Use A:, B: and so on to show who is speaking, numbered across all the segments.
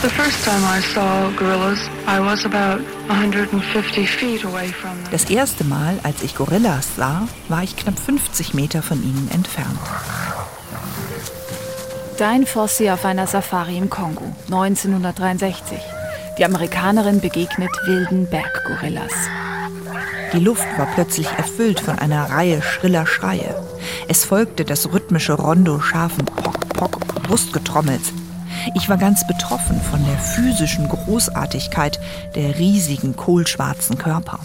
A: The first time I saw gorillas, I was about 150 feet away from them.
B: Das erste Mal, als ich Gorillas sah, war ich knapp 50 Meter von ihnen entfernt.
C: Diane Fossey auf einer Safari im Kongo, 1963. Die Amerikanerin begegnet wilden Berggorillas.
B: Die Luft war plötzlich erfüllt von einer Reihe schriller Schreie. Es folgte das rhythmische Rondo scharfen Pock-Pock Brustgetrommels. Ich war ganz betroffen von der physischen Großartigkeit der riesigen, kohlschwarzen Körper.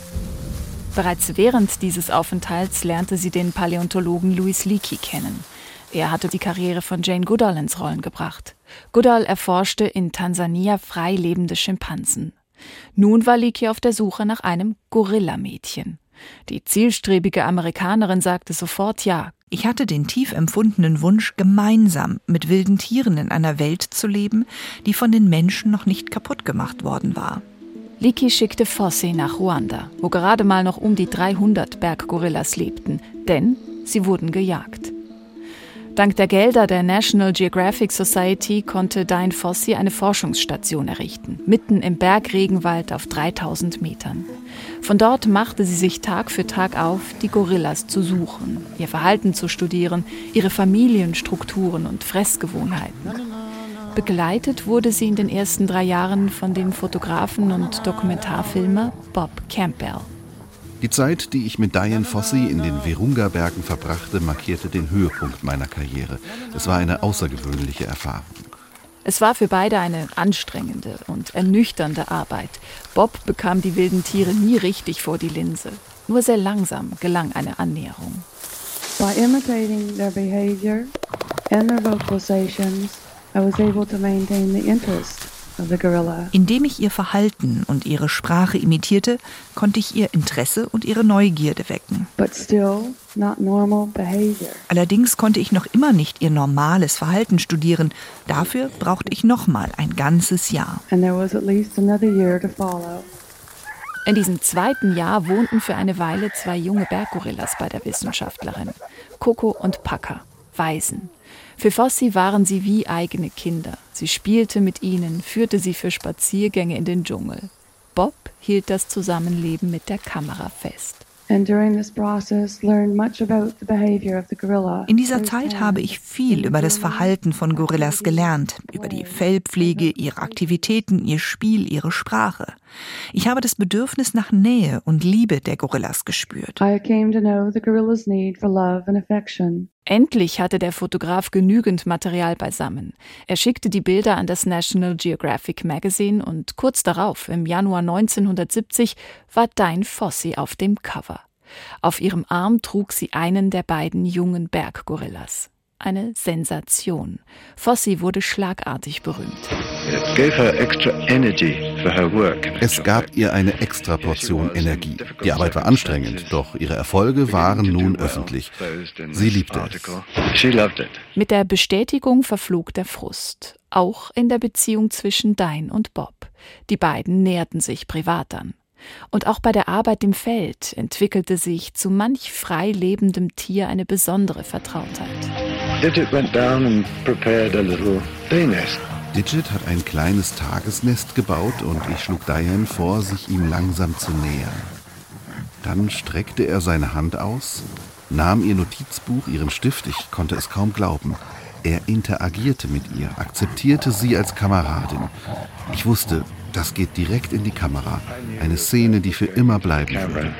C: Bereits während dieses Aufenthalts lernte sie den Paläontologen Louis Leakey kennen. Er hatte die Karriere von Jane Goodall ins Rollen gebracht. Goodall erforschte in Tansania frei lebende Schimpansen. Nun war Leakey auf der Suche nach einem Gorillamädchen. Die zielstrebige Amerikanerin sagte sofort ja.
B: Ich hatte den tief empfundenen Wunsch, gemeinsam mit wilden Tieren in einer Welt zu leben, die von den Menschen noch nicht kaputt gemacht worden war.
C: Leakey schickte Fossey nach Ruanda, wo gerade mal noch um die 300 Berggorillas lebten, denn sie wurden gejagt. Dank der Gelder der National Geographic Society konnte Diane Fossey eine Forschungsstation errichten, mitten im Bergregenwald auf 3000 Metern. Von dort machte sie sich Tag für Tag auf, die Gorillas zu suchen, ihr Verhalten zu studieren, ihre Familienstrukturen und Fressgewohnheiten. Begleitet wurde sie in den ersten 3 Jahren von dem Fotografen und Dokumentarfilmer Bob Campbell.
D: Die Zeit, die ich mit Diane Fossey in den Virunga-Bergen verbrachte, markierte den Höhepunkt meiner Karriere. Es war eine außergewöhnliche Erfahrung.
C: Es war für beide eine anstrengende und ernüchternde Arbeit. Bob bekam die wilden Tiere nie richtig vor die Linse. Nur sehr langsam gelang eine Annäherung.
E: By imitating their behavior and their vocalizations, I was able to maintain the interest of the gorilla.
B: Indem ich ihr Verhalten und ihre Sprache imitierte, konnte ich ihr Interesse und ihre Neugierde wecken.
E: But still not normal behavior.
B: Allerdings konnte ich noch immer nicht ihr normales Verhalten studieren. Dafür brauchte ich nochmal ein ganzes Jahr.
E: And there was at least another year to follow.
C: In diesem 2. Jahr wohnten für eine Weile 2 junge Berggorillas bei der Wissenschaftlerin, Coco und Paka, Waisen. Für Fossey waren sie wie eigene Kinder. Sie spielte mit ihnen, führte sie für Spaziergänge in den Dschungel. Bob hielt das Zusammenleben mit der Kamera fest.
E: And during this process learned much about the behavior of the gorilla.
B: In dieser Zeit habe ich viel über das Verhalten von Gorillas gelernt, über die Fellpflege, ihre Aktivitäten, ihr Spiel, ihre Sprache. Ich habe das Bedürfnis nach Nähe und Liebe der Gorillas gespürt.
E: I came to know the gorilla's need for love and affection.
C: Endlich hatte der Fotograf genügend Material beisammen. Er schickte die Bilder an das National Geographic Magazine und kurz darauf, im Januar 1970, war Diane Fossey auf dem Cover. Auf ihrem Arm trug sie einen der beiden jungen Berggorillas. Eine Sensation. Fossey wurde schlagartig berühmt.
D: Es gab ihr eine extra Portion Energie. Die Arbeit war anstrengend, doch ihre Erfolge waren nun öffentlich. Sie liebte es.
C: Mit der Bestätigung verflog der Frust. Auch in der Beziehung zwischen Diane und Bob. Die beiden näherten sich privat an. Und auch bei der Arbeit im Feld entwickelte sich zu manch frei lebendem Tier eine besondere Vertrautheit.
F: Digit went down and prepared a little day nest.
D: Digit hat ein kleines Tagesnest gebaut und ich schlug Diane vor, sich ihm langsam zu nähern. Dann streckte er seine Hand aus, nahm ihr Notizbuch, ihren Stift, ich konnte es kaum glauben. Er interagierte mit ihr, akzeptierte sie als Kameradin. Ich wusste, das geht direkt in die Kamera. Eine Szene, die für immer bleiben würde.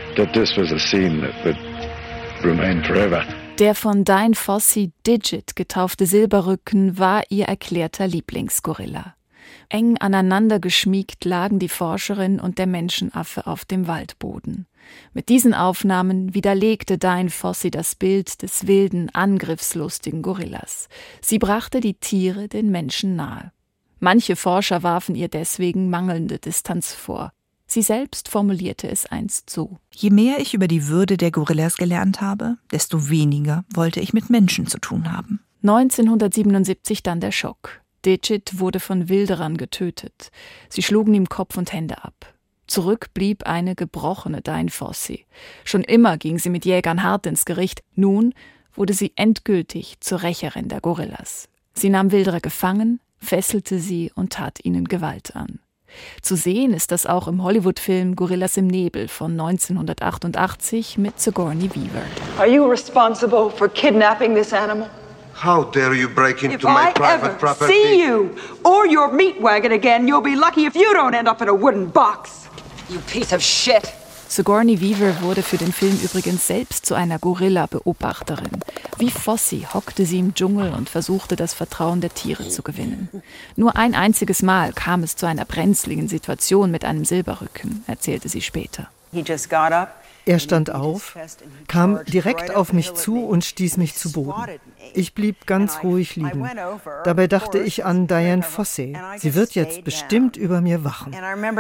C: Der von Diane Fossey Digit getaufte Silberrücken war ihr erklärter Lieblingsgorilla. Eng aneinander geschmiegt lagen die Forscherin und der Menschenaffe auf dem Waldboden. Mit diesen Aufnahmen widerlegte Diane Fossey das Bild des wilden, angriffslustigen Gorillas. Sie brachte die Tiere den Menschen nahe. Manche Forscher warfen ihr deswegen mangelnde Distanz vor. Sie selbst formulierte es einst so:
B: Je mehr ich über die Würde der Gorillas gelernt habe, desto weniger wollte ich mit Menschen zu tun haben.
C: 1977 dann der Schock. Digit wurde von Wilderern getötet. Sie schlugen ihm Kopf und Hände ab. Zurück blieb eine gebrochene Diane Fossey. Schon immer ging sie mit Jägern hart ins Gericht. Nun wurde sie endgültig zur Rächerin der Gorillas. Sie nahm Wilderer gefangen, fesselte sie und tat ihnen Gewalt an. Zu sehen ist das auch im Hollywood-Film Gorillas im Nebel von 1988 mit Sigourney Weaver.
G: Are you responsible for kidnapping this animal?
H: How dare you break into
G: If
H: my
G: I
H: private
G: ever
H: property?
G: see you or your meat wagon again, you'll be lucky if you don't end up in a wooden box. You piece of shit.
C: Sigourney Weaver wurde für den Film übrigens selbst zu einer Gorilla-Beobachterin. Wie Fosse hockte sie im Dschungel und versuchte, das Vertrauen der Tiere zu gewinnen. Nur ein einziges Mal kam es zu einer brenzligen Situation mit einem Silberrücken, erzählte sie später.
I: Er stand auf, kam direkt auf mich zu und stieß mich zu Boden. Ich blieb ganz ruhig liegen. Dabei dachte ich an Dian Fossey. Sie wird jetzt bestimmt über mir wachen.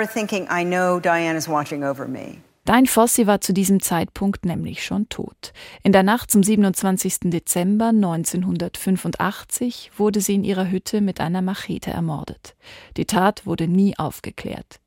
C: Dian Fossey war zu diesem Zeitpunkt nämlich schon tot. In der Nacht zum 27. Dezember 1985 wurde sie in ihrer Hütte mit einer Machete ermordet. Die Tat wurde nie aufgeklärt.